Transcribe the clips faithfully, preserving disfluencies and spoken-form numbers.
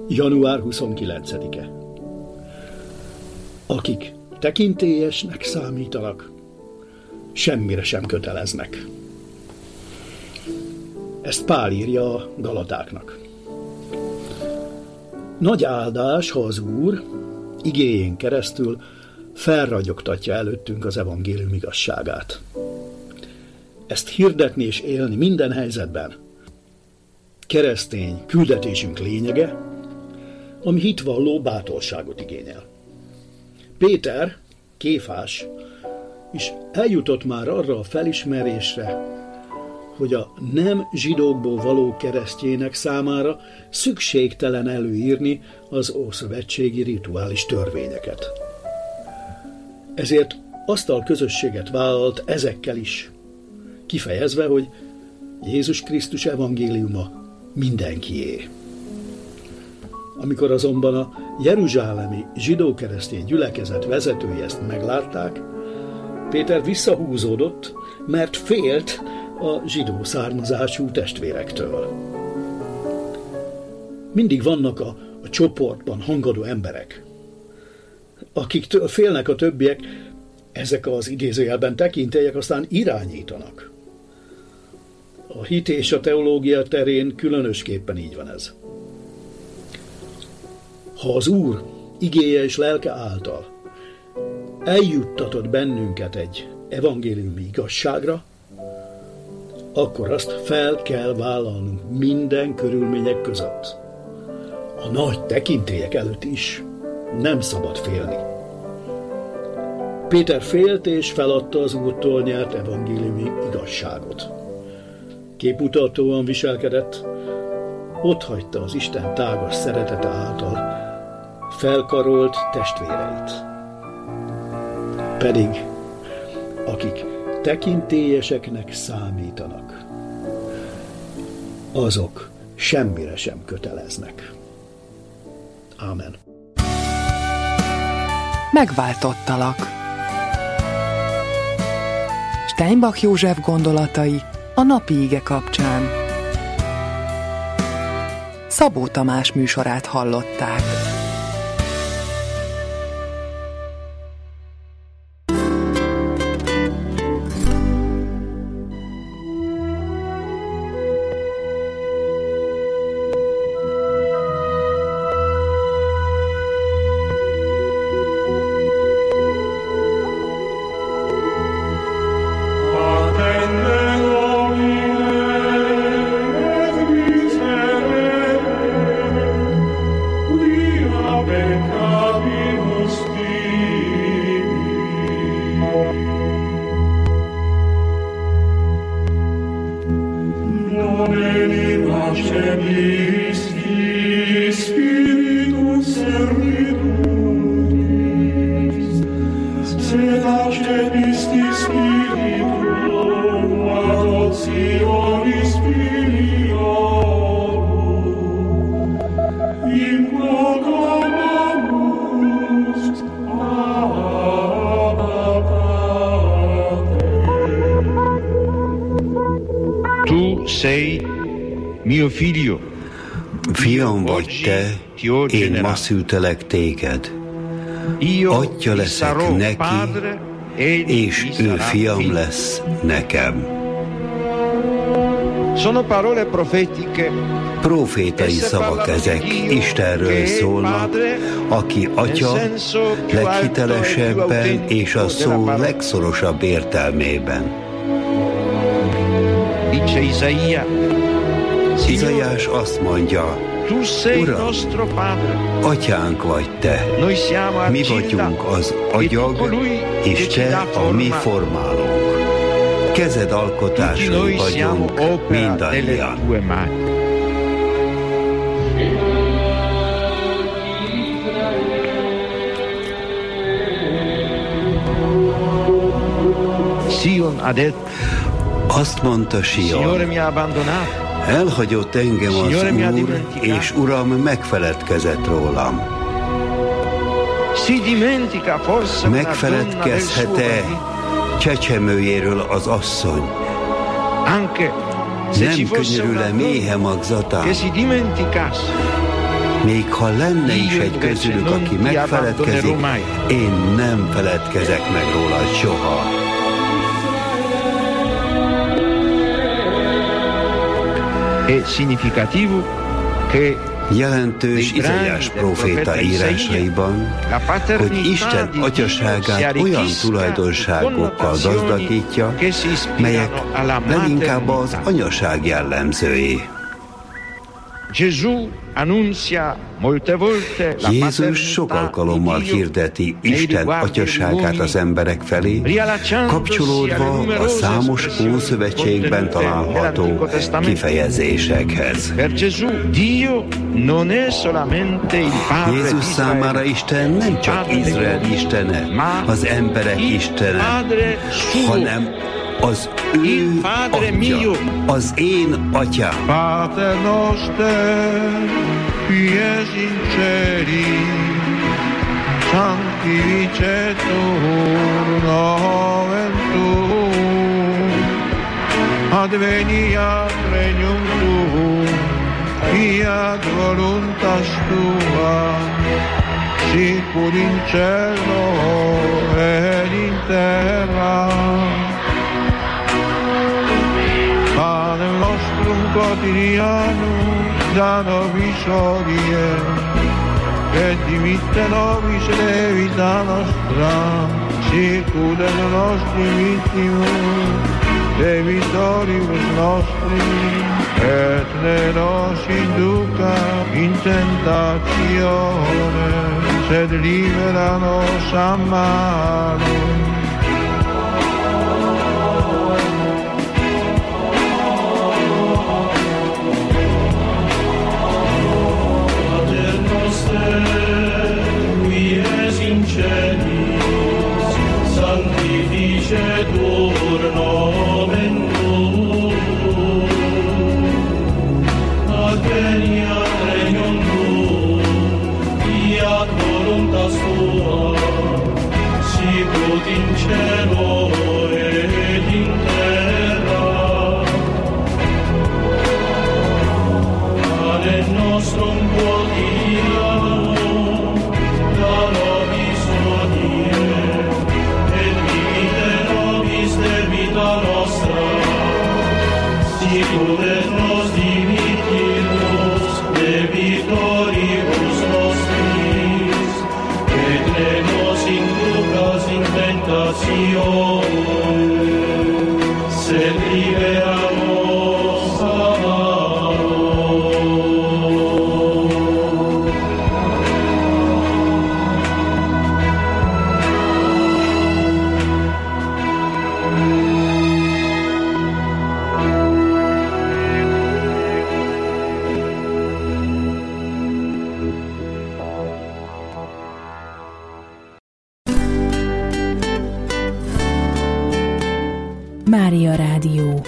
január huszonkilencedike. Akik tekintélyesnek számítanak, semmire sem köteleznek. Ezt Pál írja a Galatáknak. Nagy áldás, ha az Úr igéjén keresztül felragyogtatja előttünk az evangélium igazságát. Ezt hirdetni és élni minden helyzetben keresztény küldetésünk lényege, ami hitvalló bátorságot igényel. Péter, Kéfás is eljutott már arra a felismerésre, hogy a nem zsidókból való keresztjének számára szükségtelen előírni az ószövetségi rituális törvényeket. Ezért asztalközösséget vállalt ezekkel is, kifejezve, hogy Jézus Krisztus evangéliuma mindenkié. Amikor azonban a jeruzsálemi zsidó-keresztény gyülekezet vezetői ezt meglátták, Péter visszahúzódott, mert félt a zsidó származású testvérektől. Mindig vannak a, a csoportban hangadó emberek, akiktől félnek a többiek, ezek az idézőjelben tekintélyek aztán irányítanak. A hit és a teológia terén különösképpen így van ez. Ha az Úr igéje és lelke által eljuttatott bennünket egy evangéliumi igazságra, akkor azt fel kell vállalnunk minden körülmények között. A nagy tekintélyek előtt is nem szabad félni. Péter félt és feladta az Úrtól nyert evangéliumi igazságot. Képmutatóan viselkedett, otthagyta az Isten tágas szeretete által felkarolt testvéreit. Pedig akik tekintélyeseknek számítanak, azok semmire sem köteleznek. Ámen. Megváltottalak. Steinbach József gondolatai a napi ige kapcsán. Szabó Tamás műsorát hallották. Fiam vagy te, én ma szültelek téged. Atya leszek neki, és ő fiam lesz nekem. Profétai szavak ezek, Istenről szólnak, aki atya leghitelesebben és a szó legszorosabb értelmében. Izaiás azt mondja, Uram, atyánk vagy te, mi vagyunk az agyag, és te a mi formálónk. Kezed alkotásai vagyunk mindannyian. Azt mondta Sion, elhagyott engem az Úr, és Uram megfeledkezett rólam. Megfeledkezhet-e csecsemőjéről az asszony? Nem könyörül-e méhe magzatán? Még ha lenne is egy közülük, aki megfeledkezik, én nem feledkezek meg rólad soha. È significativo che jelentős Izaiás próféta írásaiban, hogy Isten atyaságát olyan tulajdonságokkal gazdagítja, melyek leginkább az anyaság jellemzői. Jézus sok alkalommal hirdeti Isten atyaságát az emberek felé, kapcsolódva a számos Ószövetségben található kifejezésekhez. Jézus számára Isten nem csak Izrael istene, az emberek istene, hanem az ő atya, az én atyám. Pater noster, qui es in celi, sanctificetur nomen tuum, adveniat regnum tuum, fiat voluntas tua, sicur in cielo et in terra. Panem nostrum quotidianum da nobis hodie, et dimitte nobis debita nostra, sicut et nostri vittimus debitoribus nostri, et ne nos induca in tentatione, sed libera nos a malo. Sanctificetur nomen tuum, adveniat regnum tuum, fiat voluntas tua, sicut in cielo et in terra. Panem nostrum quotidianum da nobis hodie, debita nostra, sicut et nos dimittimus debitoribus nostris, et ne nos inducas in tentatione, sed libera nos a malo. Mária Rádió.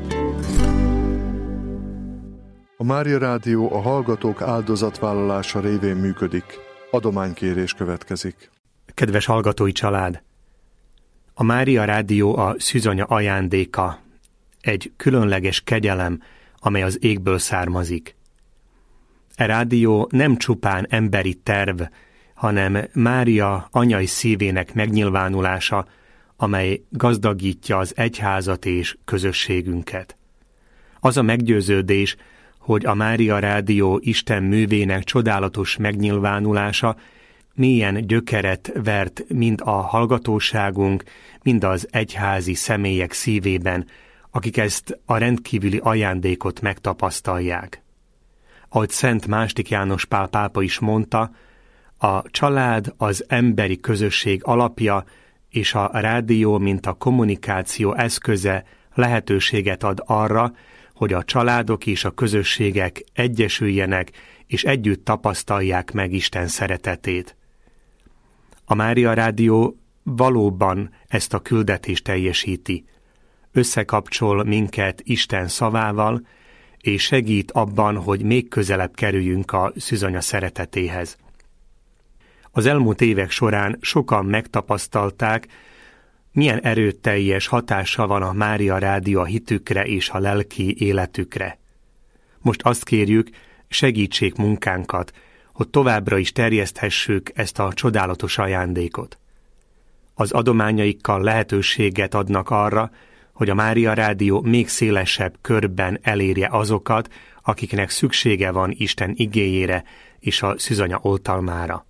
A Mária Rádió a hallgatók áldozatvállalása révén működik. Adománykérés következik. Kedves hallgatói család! A Mária Rádió a szűzanya ajándéka, egy különleges kegyelem, amely az égből származik. E rádió nem csupán emberi terv, hanem Mária anyai szívének megnyilvánulása, amely gazdagítja az egyházat és közösségünket. Az a meggyőződés, hogy a Mária Rádió Isten művének csodálatos megnyilvánulása mélyen gyökeret vert mind a hallgatóságunk, mind az egyházi személyek szívében, akik ezt a rendkívüli ajándékot megtapasztalják. Ahogy Szent második János Pál pápa is mondta, a család az emberi közösség alapja, és a rádió, mint a kommunikáció eszköze lehetőséget ad arra, hogy a családok és a közösségek egyesüljenek, és együtt tapasztalják meg Isten szeretetét. A Mária Rádió valóban ezt a küldetést teljesíti. Összekapcsol minket Isten szavával, és segít abban, hogy még közelebb kerüljünk a szűzanya szeretetéhez. Az elmúlt évek során sokan megtapasztalták, milyen erőteljes hatása van a Mária Rádió a hitükre és a lelki életükre. Most azt kérjük, segítsék munkánkat, hogy továbbra is terjeszthessük ezt a csodálatos ajándékot. Az adományaikkal lehetőséget adnak arra, hogy a Mária Rádió még szélesebb körben elérje azokat, akiknek szüksége van Isten igéjére és a szűzanya oltalmára.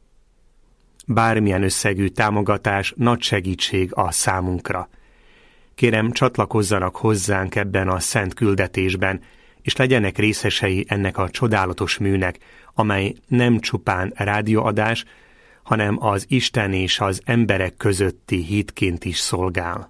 Bármilyen összegű támogatás nagy segítség a számunkra. Kérem, csatlakozzanak hozzánk ebben a szent küldetésben, és legyenek részesei ennek a csodálatos műnek, amely nem csupán rádióadás, hanem az Isten és az emberek közötti hitként is szolgál.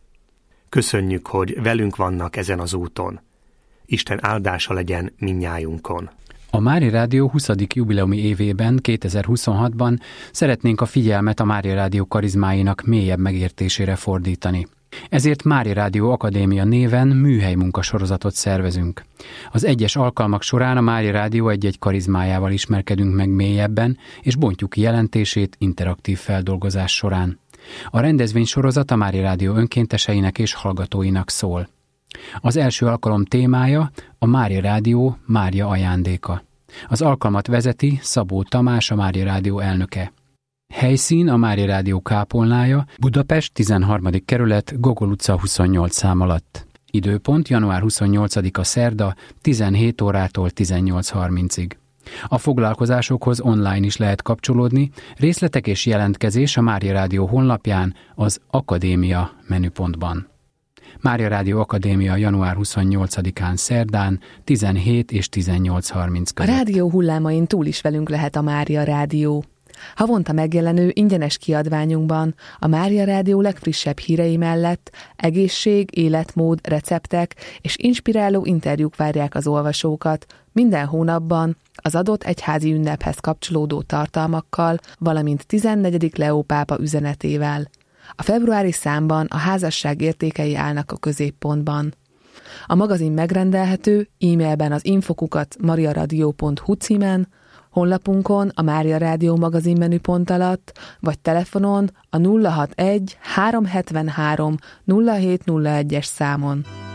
Köszönjük, hogy velünk vannak ezen az úton. Isten áldása legyen mindnyájunkon. A Mária Rádió huszadik jubileumi évében, kétezer-huszonhatban szeretnénk a figyelmet a Mária Rádió karizmáinak mélyebb megértésére fordítani. Ezért Mária Rádió Akadémia néven műhely munkasorozatot szervezünk. Az egyes alkalmak során a Mária Rádió egy-egy karizmájával ismerkedünk meg mélyebben, és bontjuk ki jelentését interaktív feldolgozás során. A rendezvény sorozat a Mária Rádió önkénteseinek és hallgatóinak szól. Az első alkalom témája a Mária Rádió Mária ajándéka. Az alkalmat vezeti Szabó Tamás, a Mária Rádió elnöke. Helyszín a Mária Rádió kápolnája, Budapest, tizenharmadik kerület, Gogol utca huszonnyolc szám alatt. Időpont január huszonnyolcadika szerda, tizenhét órától tizennyolc harmincig. A foglalkozásokhoz online is lehet kapcsolódni, részletek és jelentkezés a Mária Rádió honlapján, az Akadémia menüpontban. Mária Rádió Akadémia január huszonnyolcadikán szerdán, tizenhét és tizennyolc harminc között. A rádió hullámain túl is velünk lehet a Mária Rádió. Havonta megjelenő ingyenes kiadványunkban a Mária Rádió legfrissebb hírei mellett egészség, életmód, receptek és inspiráló interjúk várják az olvasókat minden hónapban az adott egyházi ünnephez kapcsolódó tartalmakkal, valamint tizennegyedik Leó pápa üzenetével. A februári számban a házasság értékei állnak a középpontban. A magazin megrendelhető e-mailben az infokukat mariaradio pont hu címen, honlapunkon a Mária Rádió magazin menüpont alatt, vagy telefonon a nulla hatvanegy három hetvenhárom nulla hét nulla egyes számon.